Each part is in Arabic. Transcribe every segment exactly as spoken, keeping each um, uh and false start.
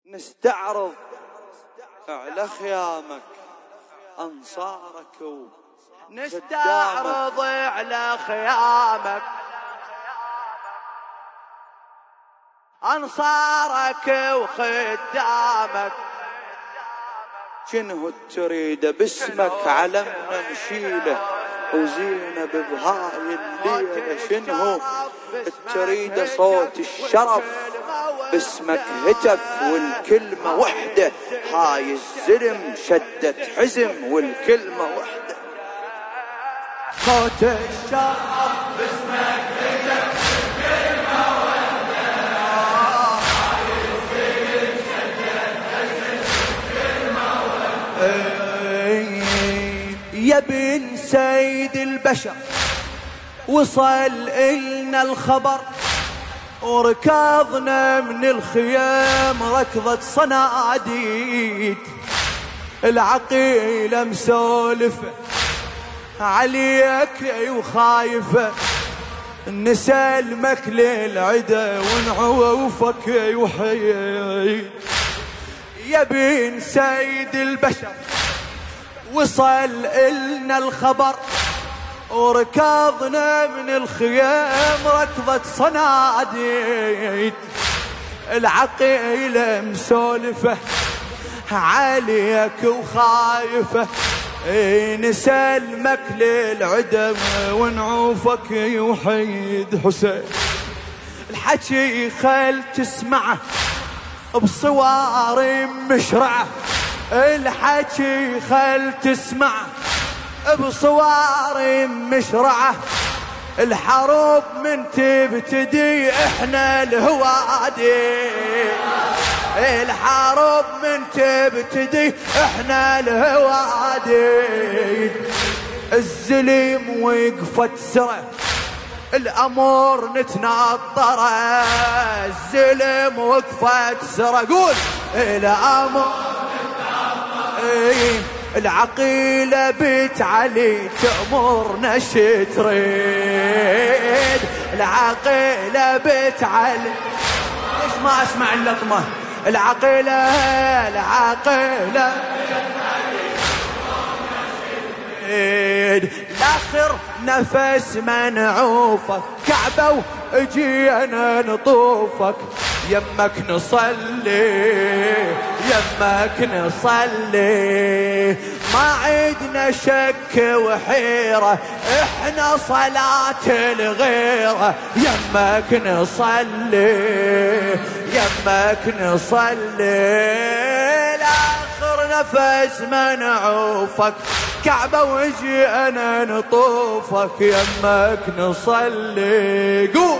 نستعرض على خيامك أنصارك نستعرض على خيامك أنصارك وخدامك. شنو تريد باسمك علمنا نشيله وزينب بهاي الليلة؟ شنو تريد صوت الشرف باسمك هتف والكلمة وحدة. هاي الزلم شدت حزم والكلمة وحدة. صوت الشرف باسمك هتف والكلمة وحدة. هاي الزلم شدت حزم والكلمة وحدة. يا بن سيد البشر وصل إلنا الخبر وركضنا من الخيام ركضة صناديد. العقيلة مسولفة عليك وخايفة نسلمك للعدا ونعوفك وحيي. يا بن سيد البشر وصل إلنا الخبر وركضنا من الخيام ركضة صناديد. العقيلة مسولفة عليك وخايفة نسلمك للعدم ونعوفك وحيد حسين. الحكي خل تسمعه بصواري مشرعه. الحكي خل تسمعه بصواري مشرعه. الحروب من تبتدي احنا الهوادي. الحروب من تبتدي احنا الهوادي. الزلم وقفت سره الامور نتنطره. الزلم وقفت سره قول الامور نتنطره. العقيلة بيت علي تأمرنا شتريد. العقيلة بيت علي ليش ما اسمع اللطمة؟ العقيلة العقيلة بيت علي تأمرنا شتريد. لاخر نفس منعوفك كعبة واجينا نطوفك. يمك نصلي يمك نصلي ما عدنا شك وحيرة احنا صلاة الغيرة. يمك نصلي يمك نصلي لاخر نفس منعوفك كعبة وجينا نطوفك. يمك نصلي قول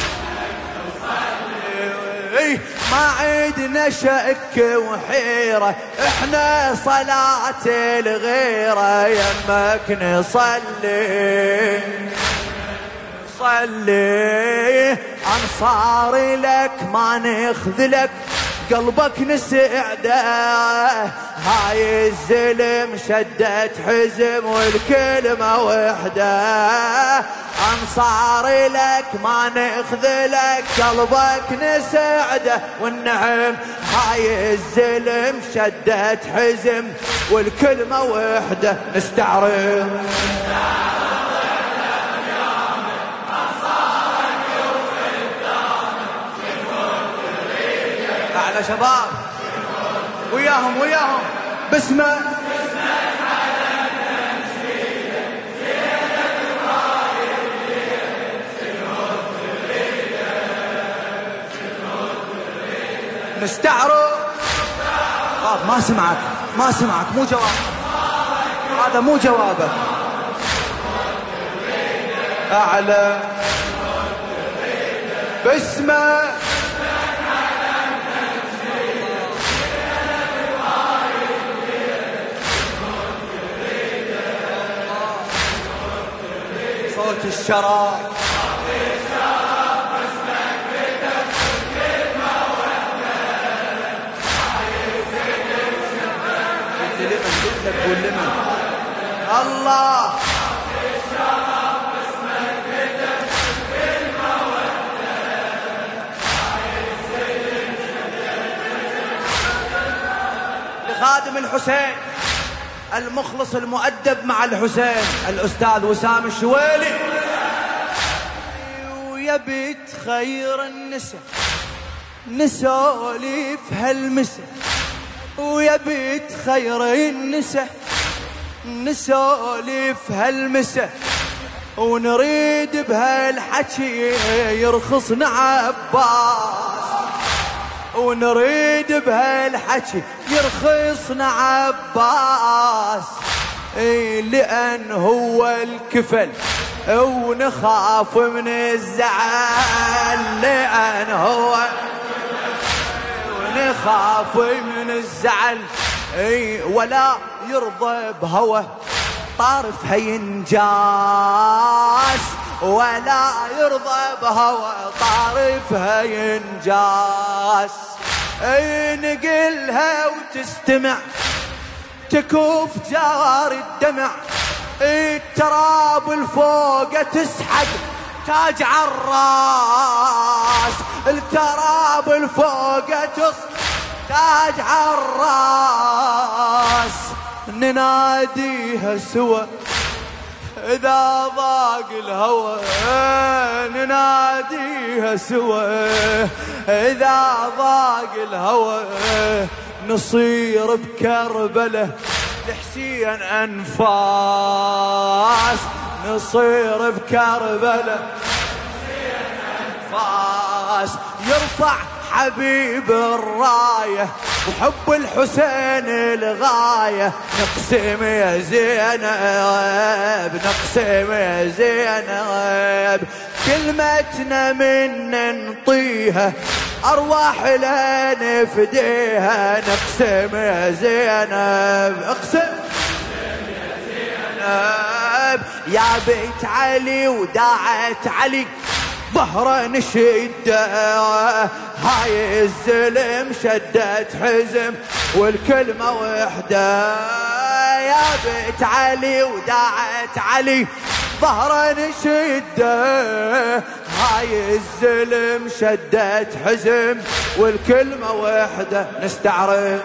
ما عدنا شك وحيرة احنا صلاة الغيرة. يمك نصلي صلي انصاري لك ما نخذلك قلبك نسعده. هاي الزلم شدت حزم والكلمة وحدة. انصاري لك ما نخذلك قلبك نسعده والنعم. هاي الزلم شدت حزم والكلمة وحدة. نستعرض أعلى شباب وياهم وياهم باسمه نستعرض. طب ما سمعك ما سمعك مو جواب هذا مو جوابك. أعلى باسمه صوت الشراب الله خادم الحسين المخلص المؤدب مع الحسين الأستاذ وسام الشويلي. ويا بيت خير النساء نسولف هالمسا، ويا بيت خير النساء نسولف هالمسا، ونريد بهالحكي يرخصنا عباس، ونريد بهالحكي يرخصنا عباس، اي لأن هو الكفل ونخاف من الزعل، لأن هو ونخاف من الزعل، اي ولا يرضى بهوى طارف هينجاس، ولا يرضى بهوى طارف هينجاس. اي نقلها وتستمع تكوف جار الدمع، التراب الفوق تسحب تاج عالراس، التراب الفوق تصحب تاج عالراس، نناديها سوا إذا ضاق الهوى، نناديها سوا إذا ضاق الهوى، نصير بكربله لحسين أنفاس، نصير بكربله لحسين أنفاس، يرفع حبيب الراية وحب الحسين الغاية، نقسم يا زينب نقسم يا زينب، كلمتنا من نطيها أرواح لا نفديها، نقسم يا زينب اقسم يا زينب، يا بيت علي وداعت علي ظهره نشده، هاي الزلم شدت حزم والكلمة وحده، يا بيت علي وداعت علي ظهره نشده، هاي الزلم شدت حزم والكلمة وحده، نستعرض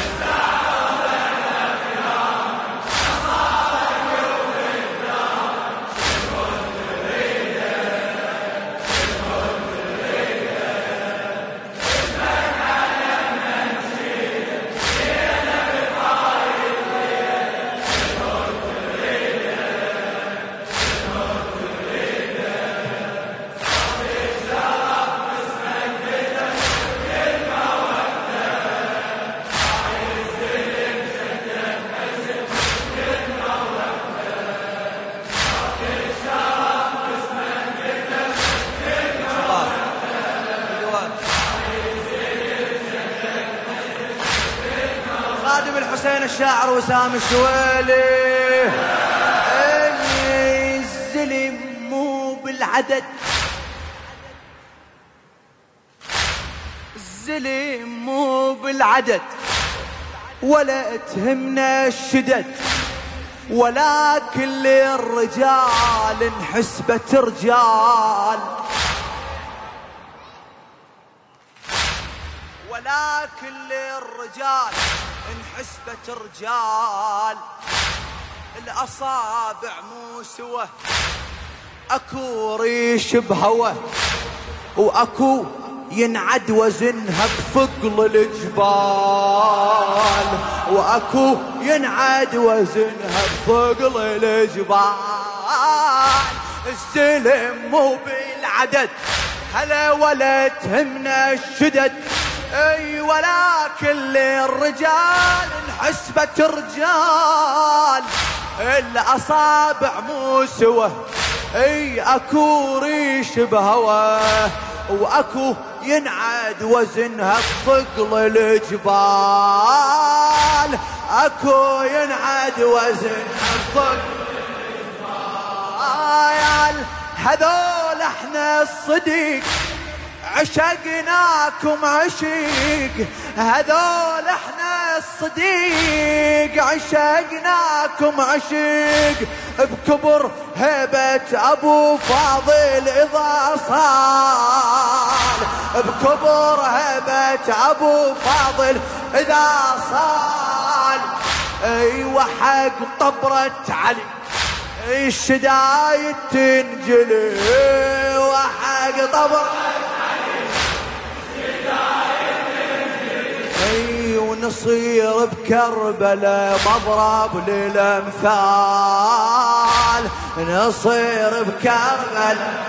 خادم الحسين الشاعر وسام الشويلي. الزلم مو بالعدد، الزلم مو بالعدد، ولا تهمنا الشدد، ولا كل الرجال انحسبت رجال، ولا كل الرجال انحسبت رجال، الأصابع مو سوى، أكو ريش بهوى، وأكو ينعد وزنها بثقل الجبال، وأكو ينعد وزنها بثقل الجبال، السلم مو بالعدد هلا ولا تهمنا الشدد، اي ولا كل الرجال انحسبت رجال، الاصابع مو سوى، اي اكو ريش بهوى، واكو ينعد وزنها بثقل الجبال، اكو ينعد وزنها بثقل الجبال، هذول احنا الصديق عشقناكم عشيق، هذول احنا الصديق عشقناكم عشيق، بكبر هيبة ابو فاضل اذا صال، بكبر هيبة ابو فاضل اذا صال، ايوه حق طبرة علي الشدايد تنجلي، وحق طبرة علي الشدايد تنجلي، ونصير بكربلاء مضرب للامثال، نصير بكربلاء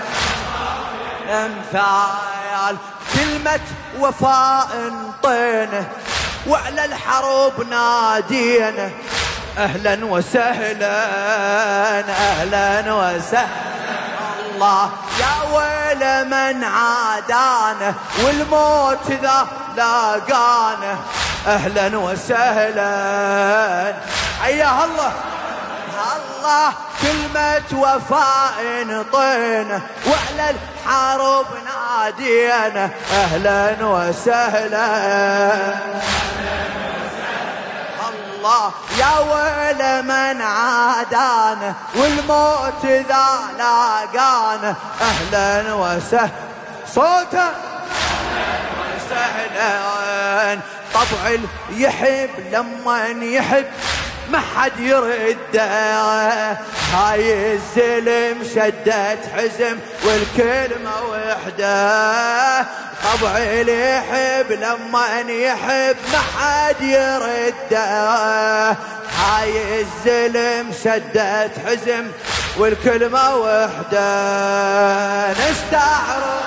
امثال. كلمة وفاء انطينا وعلى الحرب نادينا، اهلا وسهلا اهلا وسهلا الله يا ويل من عادانا والموت ذا لاقانا، اهلا وسهلا حيا الله الله. كلمة وفاء انطينا وعلى الحرب نادينا، اهلا وسهلا الله يا ويل من عادانا والموت ذا لاقانا، اهلا وسهلا صوتا اهلا وسهلا. طبع يحب لما يحب ما حد يرده، هاي الزلم شدت حزم والكلمة وحده، طبع اللي يحب لما يحب ما حد يرده، هاي الزلم شدت حزم والكلمة وحده. نستعرض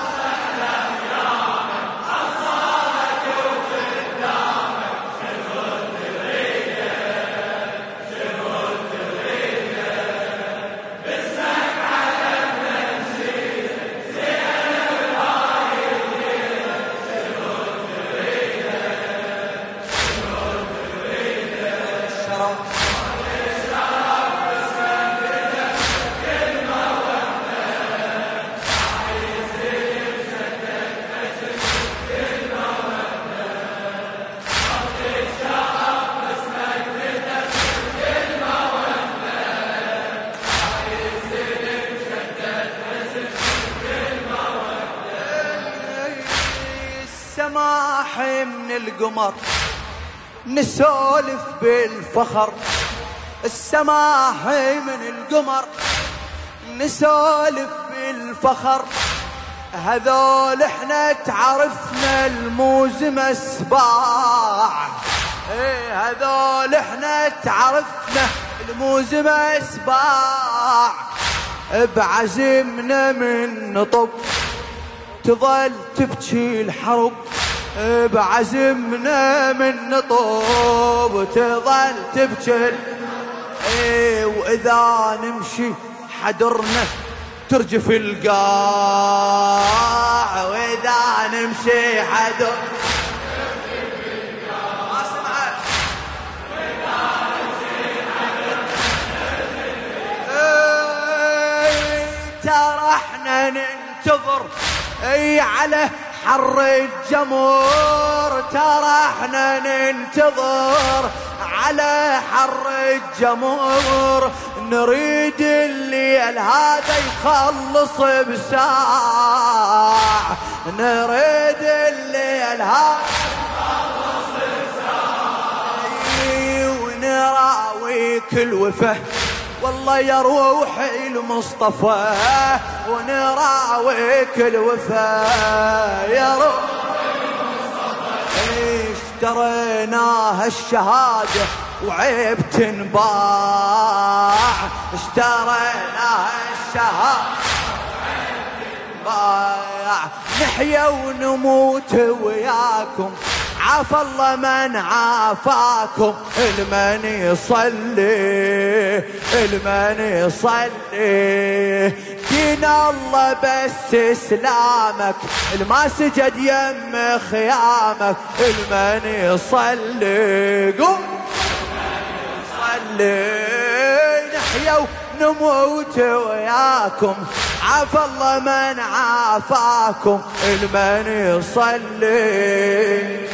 السماح من القمر نسولف بالفخر، السماح من القمر نسولف بالفخر، هذول احنا تعرفنا الموز مسباع، ايه هذول احنا تعرفنا الموز مسباع، بعزمنا من نطب تظل تبكي الحرب، بعزمنا من نطوب تظل تبكي، ايه واذا نمشي حدرنا ترجف القاع، واذا نمشي حدر ترجف القاع، ما سمعت واذا نمشي حدر ايه ترى احنا ننتظر اي على حر الجمر، ترى احنا ننتظر على حر الجمر، نريد الليل هذا يخلص بساع، نريد الليل هذا يخلص بساع، ونراوي كل وفه والله يا روحي المصطفى، ونراويك الوفا يا روحي المصطفى، اشتريناها الشهادة وعيب تنباع، اشتريناها الشهادة وعيب تنباع، نحيا ونموت وياكم عافى الله من عافاكم، المن يصلي المن يصلي دين الله بس اسلامك، الما سجد يم خيامك، المن يصلي قوم يصلي نحيا ونموت وياكم عافى الله من عافاكم، المن يصلي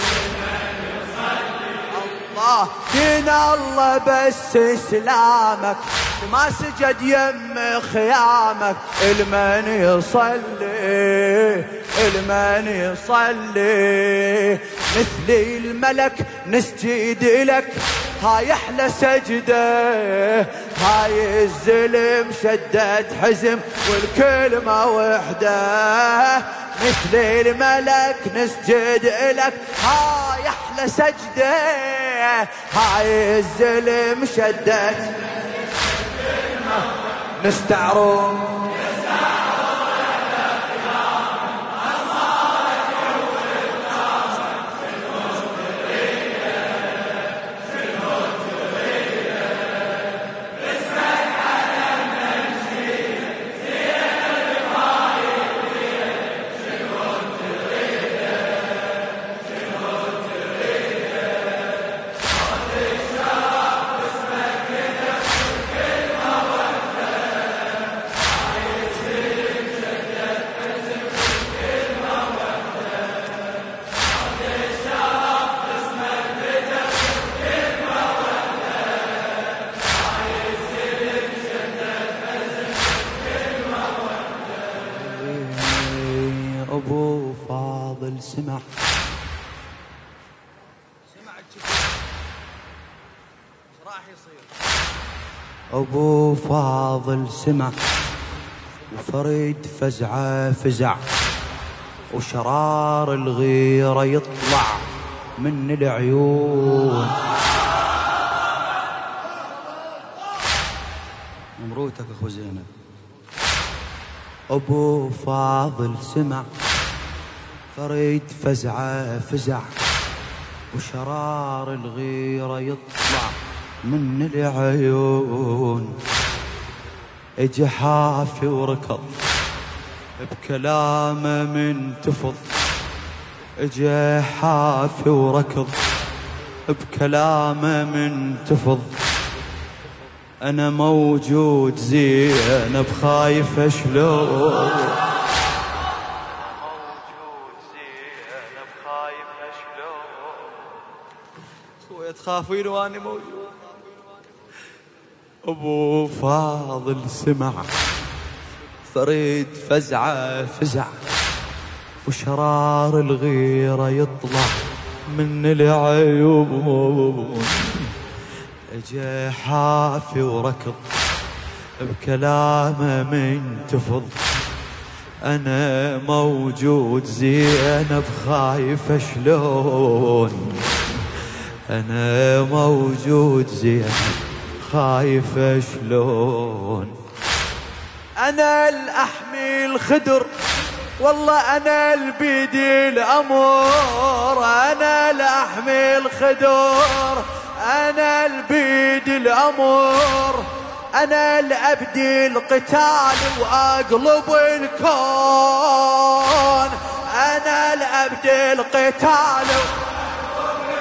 الله دين الله بس اسلامك، ما سجد يم خيامك، المن يصلي المن يصلي مثل الملك نسجد لك، هاي احلى سجدة، هاي الزلم شدت حزم والكلمة وحدة، مثل الملك نسجد إلك، هاي احلى سجدة، هاي الزلم شدت نستعرض أبو فاضل سمع سمع راح يصير. أبو فاضل سمع وفريد فزعة فزع، وشرار الغيرة يطلع من العيون. مبروتك أخو زينب. أبو فاضل سمع فريد فزعة فزع، وشرار الغيرة يطلع من العيون. اجى حافي وركض بكلامه منتفض، اجى حافي وركض بكلامه منتفض، أنا موجود زينب خايفة شلون، موجود زينب خايفة شلون، خويا تخافين وأنا موجود. أبو فاضل سمع فريد فزعة فزع، وشرار الغيرة يطلع من العيون. اجى حافي وركض بكلامه منتفض، انا موجود زينب خايفة شلون، انا موجود زينب خايفة شلون. انا الاحمي الخدر والله انا البيدي الامور، انا الاحمي الخدر أنا البيد الأمر، أنا الأبدي القتال وأقلب الكون، أنا الأبدي القتال وأقلب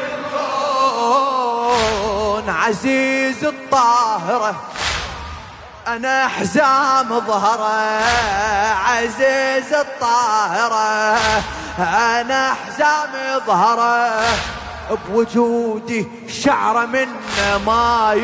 الكون. عزيز الطاهرة أنا حزام ظهره، عزيز الطاهرة أنا حزام ظهره، بوجودي شعر منه ما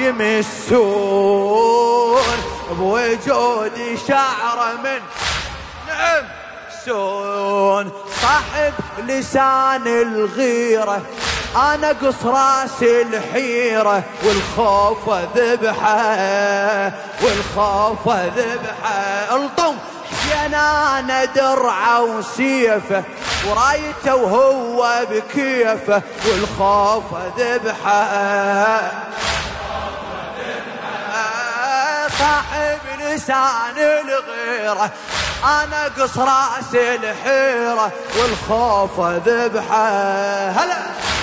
يمسون، بوجودي شعر من نعم سون. صاحب لسان الغيرة أنا قص راس الحيرة، والخوف ذبحه والخوف ذبحه. الطم حسين أنا درعه وسيفه، ورايته وهو بكيفه، والخوف ذبحه. صاحب لسان الغيرة أنا قص راس الحيرة، والخوف ذبحه. هلا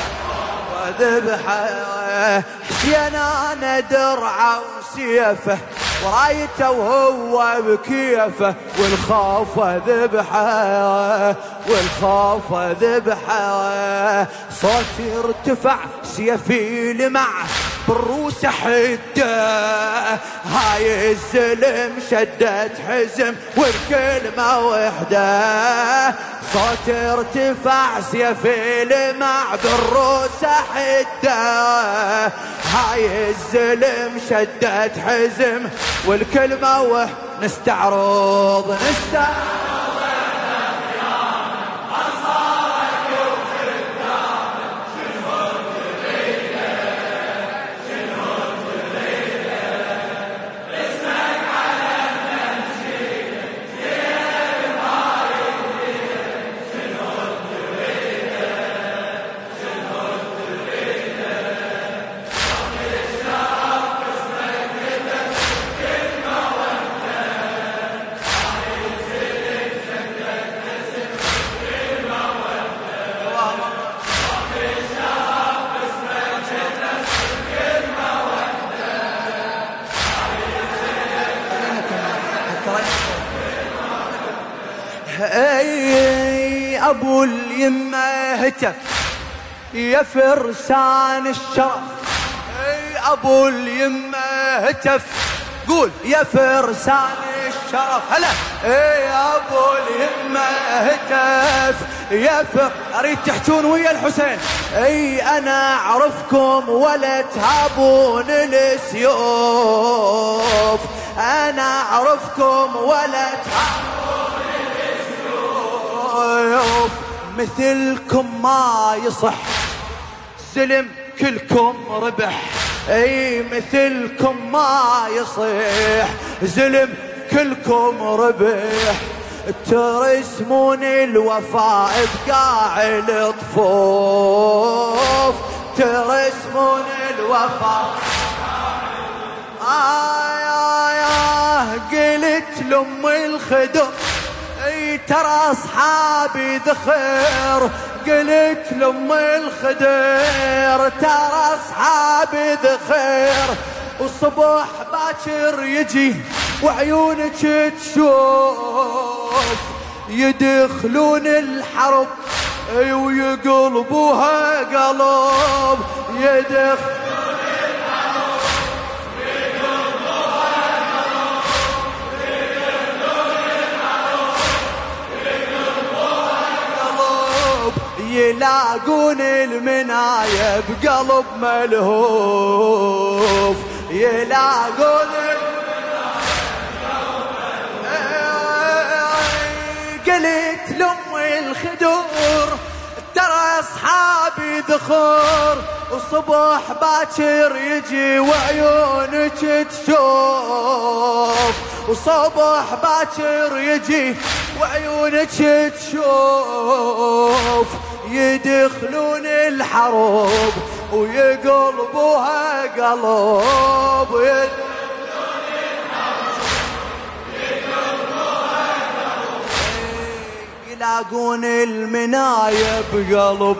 ذبحه حسين أنا درعه وسيفه، ورايته وهو بكيفه، والخوف ذبحه والخوف ذبحه. صوتي ارتفع سيفي لمع بالروس حده، هاي الزلم شدت حزم والكلمة وحده. صوتي ارتفع سيفي لمع بالروس حده، هاي الزلم شدت حزم والكلمة وحده. نستعرض نستعرض اي ابو اليمه هتف يا فرسان الشرف، اي ابو اليمه هتف قول يا فرسان الشرف. هلا اي ابو اليمه هتف يا فر اريد تحجون ويا الحسين. اي انا اعرفكم ولا تهابون السيوف، انا اعرفكم ولا تهابون السيوف، مثلكم ما يصح سلم كلكم ربح. اي مثلكم ما يصح زلم كلكم ربح، ترسمون الوفاء بقاع الطفوف، ترسمون الوفاء. آه آه آه قلت لأم الخدم اي ترى اصحابي ذخر، قلت لأم الخدر ترى اصحابي ذخر، والصبح باكر يجي وعيونك تشوف، يدخلون الحرب اي ويقلبوها قلب، يدخلون الحرب ويقلبوها قلب، يدخلون الحرب ويقلبوها قلب، يلاقون المنايا بقلب ملهوف، يلاقون قلت لأم الخدور ترى اصحابي ذخور، والصبح باكر يجي وعيونك تشوف، وصبح باكر يجي وعيونك تشوف، يدخلون الحروب ويقلبوها قلب، يدخلون الحروب ويقلبوها قلب، يلاقون المنايا بقلب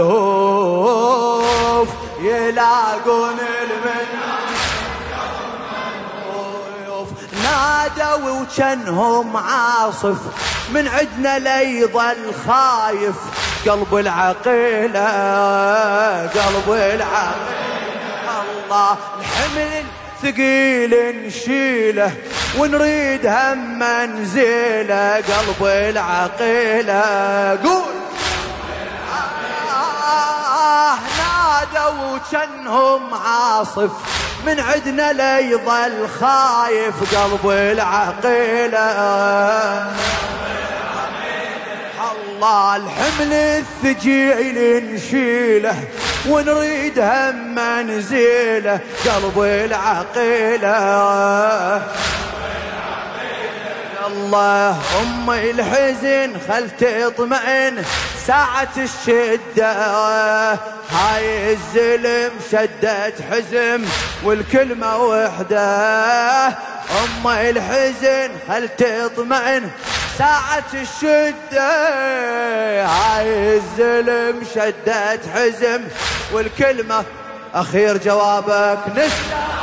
ملهوف، يلاقون المنايا بقلب ملهوف، نادوا وجنهم عاصف من عدنا ليظل خايف، قلب العقيلة قلب العقيلة، الله الحمل ثقيل نشيله ونريد هم نزيله، قلب العقيلة قول آه نادوا وجنهم عاصف من عدنا ليظل خايف، قلب العقيلة الله الحمل الثقيل نشيله ونريد هم نزيله، قلب العقيلة الله أم الحزن خل تطمئن ساعة الشدة، هاي الزلم شدت حزم والكلمة وحدة، أم الحزن خل تطمئن ساعة الشدة، هاي الزلم شدت حزم والكلمة. أخير جوابك نسلم